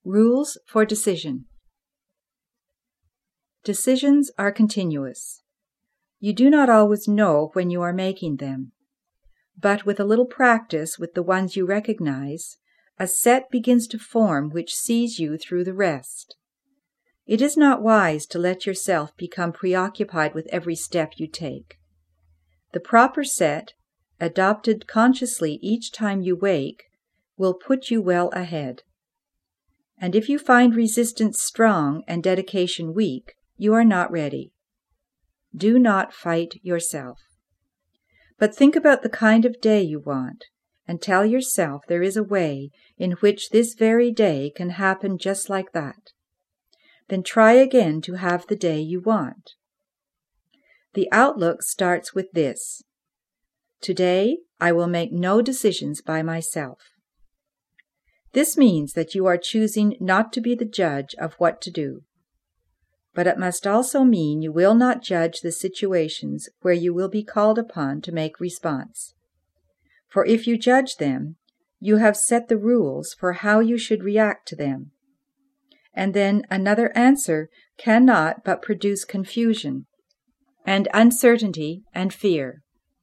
Rules for decision. Decisions are continuous. You do not always know when you are making them, but with a little practice with the ones you recognize, a set begins to form which sees you through the rest. It is not wise to let yourself become preoccupied with every step you take. The proper set, adopted consciously each time you wake, will put you well ahead. And if you find resistance strong and dedication weak, you are not ready. Do not fight yourself. But think about the kind of day you want, and tell yourself there is a way in which this very day can happen just like that. Then try again to have the day you want. The outlook starts with this: today I will make no decisions by myself. This means that you are choosing not to be the judge of what to do. But it must also mean you will not judge the situations where you will be called upon to make response. For if you judge them, you have set the rules for how you should react to them. And then another answer cannot but produce confusion and uncertainty and fear.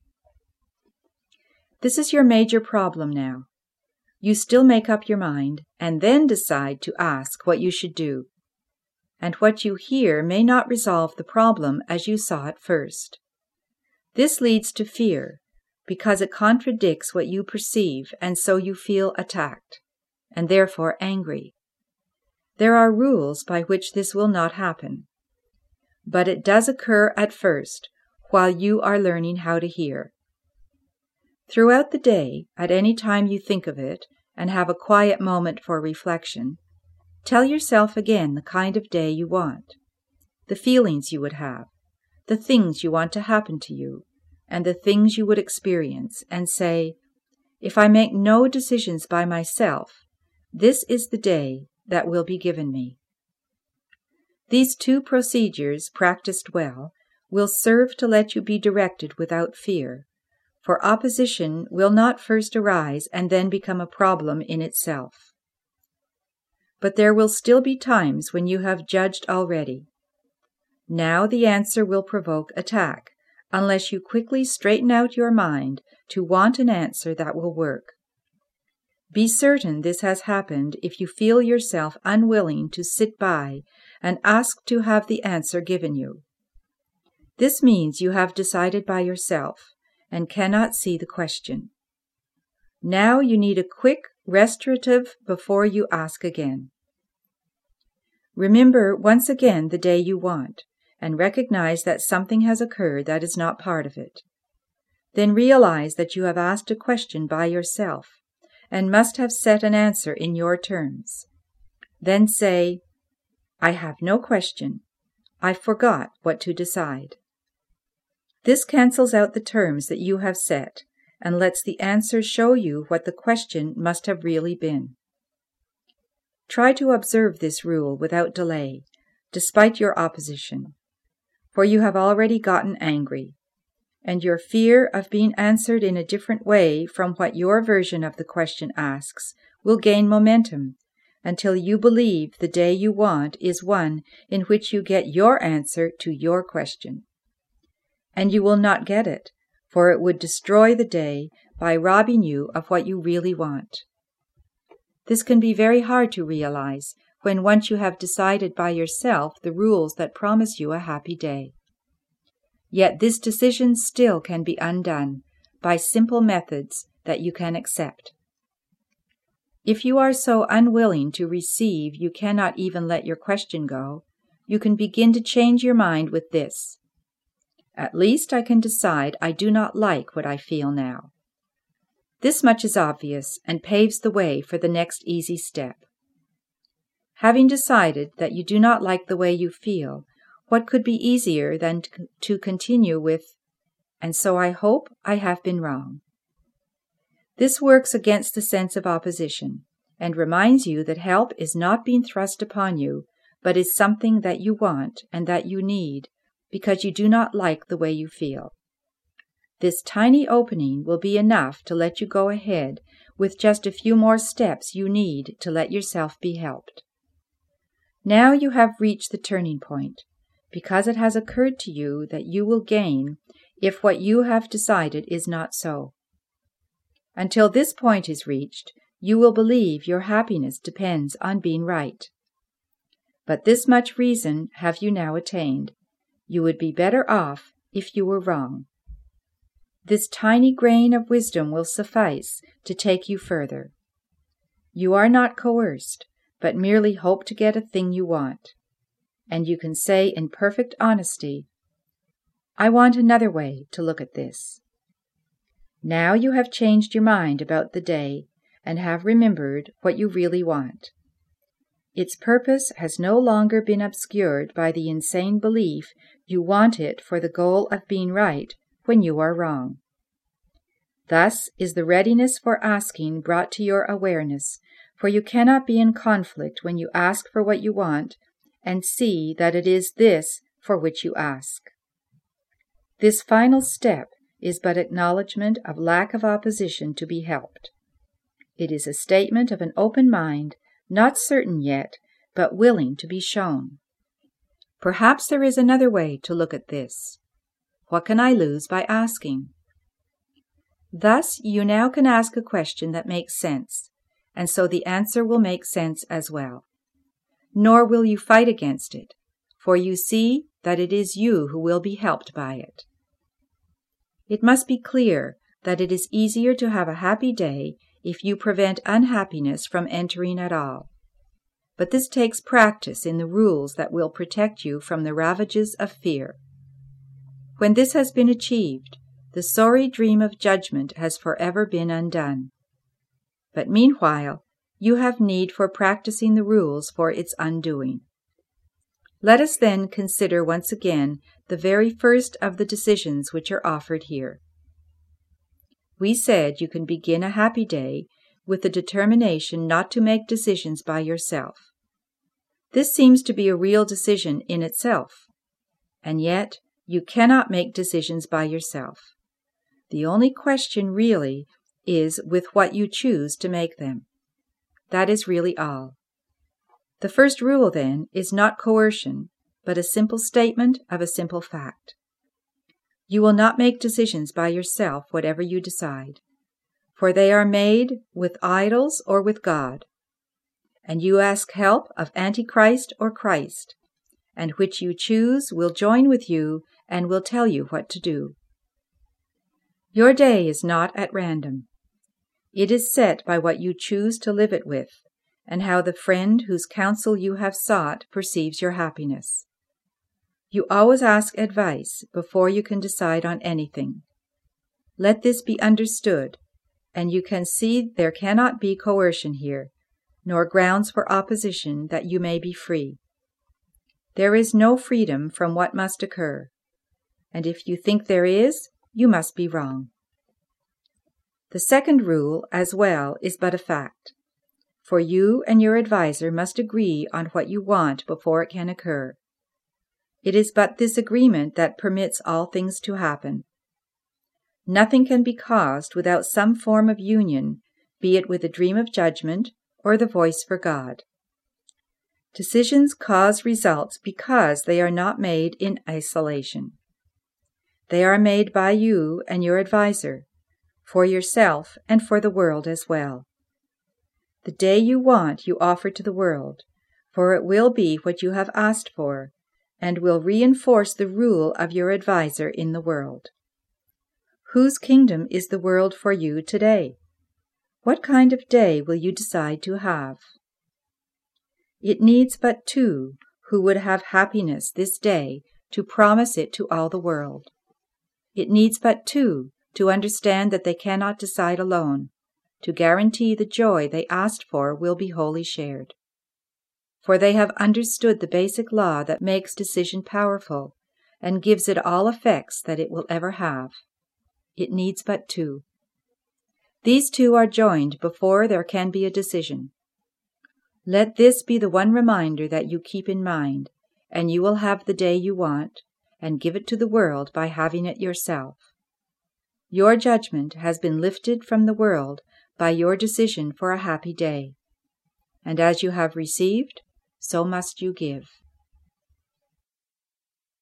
This is your major problem now. You still make up your mind and then decide to ask what you should do. And what you hear may not resolve the problem as you saw it first. This leads to fear, because it contradicts what you perceive, and so you feel attacked, and therefore angry. There are rules by which this will not happen. But it does occur at first, while you are learning how to hear. Throughout the day, at any time you think of it, and have a quiet moment for reflection, tell yourself again the kind of day you want, the feelings you would have, the things you want to happen to you, and the things you would experience, and say, if I make no decisions by myself, this is the day that will be given me. These two procedures, practiced well, will serve to let you be directed without fear, for opposition will not first arise and then become a problem in itself. But there will still be times when you have judged already. Now the answer will provoke attack, unless you quickly straighten out your mind to want an answer that will work. Be certain this has happened if you feel yourself unwilling to sit by and ask to have the answer given you. This means you have decided by yourself and cannot see the question. Now you need a quick restorative before you ask again. Remember once again the day you want, and recognize that something has occurred that is not part of it. Then realize that you have asked a question by yourself, and must have set an answer in your terms. Then say, I have no question. I forgot what to decide. This cancels out the terms that you have set, and lets the answer show you what the question must have really been. Try to observe this rule without delay, despite your opposition, for you have already gotten angry, and your fear of being answered in a different way from what your version of the question asks will gain momentum until you believe the day you want is one in which you get your answer to your question. And you will not get it, for it would destroy the day by robbing you of what you really want. This can be very hard to realize when once you have decided by yourself the rules that promise you a happy day. Yet this decision still can be undone by simple methods that you can accept. If you are so unwilling to receive you cannot even let your question go, you can begin to change your mind with this: at least I can decide I do not like what I feel now. This much is obvious and paves the way for the next easy step. Having decided that you do not like the way you feel, what could be easier than to continue with, and so I hope I have been wrong. This works against the sense of opposition and reminds you that help is not being thrust upon you, but is something that you want and that you need, because you do not like the way you feel. This tiny opening will be enough to let you go ahead with just a few more steps you need to let yourself be helped. Now you have reached the turning point, because it has occurred to you that you will gain if what you have decided is not so. Until this point is reached, you will believe your happiness depends on being right. But this much reason have you now attained: you would be better off if you were wrong. This tiny grain of wisdom will suffice to take you further. You are not coerced, but merely hope to get a thing you want. And you can say in perfect honesty, "I want another way to look at this." Now you have changed your mind about the day and have remembered what you really want. Its purpose has no longer been obscured by the insane belief you want it for the goal of being right when you are wrong. Thus is the readiness for asking brought to your awareness, for you cannot be in conflict when you ask for what you want and see that it is this for which you ask. This final step is but acknowledgment of lack of opposition to be helped. It is a statement of an open mind, not certain yet, but willing to be shown. Perhaps there is another way to look at this. What can I lose by asking? Thus you now can ask a question that makes sense, and so the answer will make sense as well. Nor will you fight against it, for you see that it is you who will be helped by it. It must be clear that it is easier to have a happy day if you prevent unhappiness from entering at all. But this takes practice in the rules that will protect you from the ravages of fear. When this has been achieved, the sorry dream of judgment has forever been undone. But meanwhile, you have need for practicing the rules for its undoing. Let us then consider once again the very first of the decisions which are offered here. We said you can begin a happy day with the determination not to make decisions by yourself. This seems to be a real decision in itself, and yet you cannot make decisions by yourself. The only question really is with what you choose to make them. That is really all. The first rule, then, is not coercion, but a simple statement of a simple fact. You will not make decisions by yourself, whatever you decide, for they are made with idols or with God, and you ask help of Antichrist or Christ, and which you choose will join with you and will tell you what to do. Your day is not at random. It is set by what you choose to live it with, and how the friend whose counsel you have sought perceives your happiness. You always ask advice before you can decide on anything. Let this be understood, and you can see there cannot be coercion here, nor grounds for opposition that you may be free. There is no freedom from what must occur, and if you think there is, you must be wrong. The second rule, as well, is but a fact, for you and your adviser must agree on what you want before it can occur. It is but this agreement that permits all things to happen. Nothing can be caused without some form of union, be it with a dream of judgment or the voice for God. Decisions cause results because they are not made in isolation. They are made by you and your adviser, for yourself and for the world as well. The day you want you offer to the world, for it will be what you have asked for, and will reinforce the rule of your adviser in the world. Whose kingdom is the world for you today? What kind of day will you decide to have? It needs but two who would have happiness this day to promise it to all the world. It needs but two to understand that they cannot decide alone, to guarantee the joy they asked for will be wholly shared. For they have understood the basic law that makes decision powerful and gives it all effects that it will ever have. It needs but two. These two are joined before there can be a decision. Let this be the one reminder that you keep in mind, and you will have the day you want, and give it to the world by having it yourself. Your judgment has been lifted from the world by your decision for a happy day. And as you have received, so must you give.